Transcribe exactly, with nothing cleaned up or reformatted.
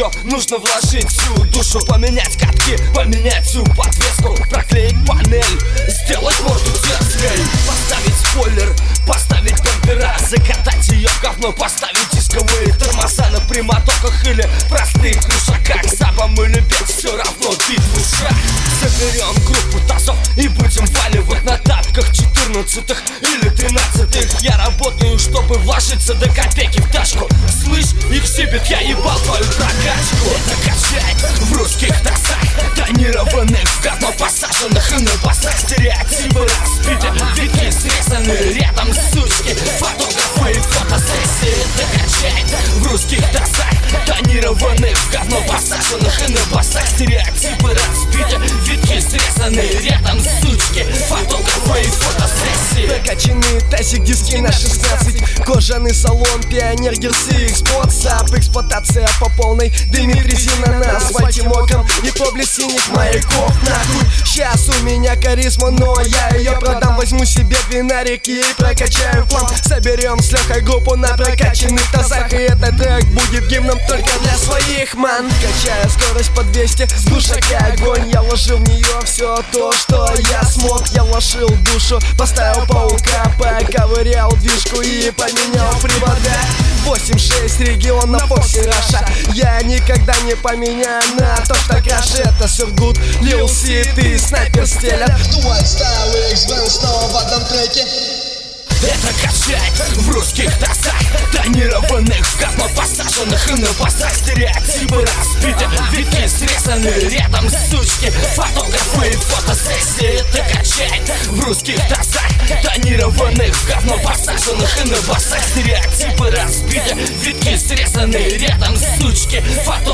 нее нужно вложить всю душу. Поменять катки, поменять всю подвеску, проклеить панель, сделать морду дерзкой, поставить спойлер, поставить бампера, закатать ее в говно, поставить дисковые тормоза на прямотоках или простых крышаках. Сабом или без, все равно битву шаг. Соберем группу тазов и будем валивать на тапках четырнадцатых или тринадцатых. Я работаю, чтобы вложиться до копейки в тачку. Слышь, эксибит, я ебал твою прокачку. Это качает в русских тасах, тонированных, в говно посаженных и на басах. Стереотипы разбиты, витки срезаны, рядом сучки, фотографы и фотосессии. Это качает в русских тасах, тонированных, в говно посаженных и на басах. Стереотипы разбиты, витки срезаны, рядом сучки, фотографы и фотосессии. Прокачанный тазик, диски на шестнадцать, кожаный салон, пионер Герси, экспортсап, эксплуатация по полной, дымит резина на асфальте мокром и поблеск синих маяков. Нахуй, сейчас у меня харизма, но я ее продам. Возьму себе двинарик и прокачаю флам. Соберем с Лехой группу на прокачанных тазах, и этот трек будет гимном только для своих ман. Качаю скорость по двести, с душек огонь. Я вложил в нее все то, что я смог. Я вложил душу, поставил паука, поковырял движку и поменял привода. восемь шесть регион на Фоксе Раша. Я никогда не поменяю на то, что краше. Это Сургут, Лил Сит и снайпер стелят. White Star X Band снова в одном треке. Это качает в русских тасах, тонированных, в говно посаженных и на басах. Стереотипы разбиты, витки срезаны, рядом сучки, фотографы и фотосессии. Это качает в русских тасах, тонированных, в говно посаженных и на басах. Стереотипы разбиты, витки срезаны, рядом сучки, фотографы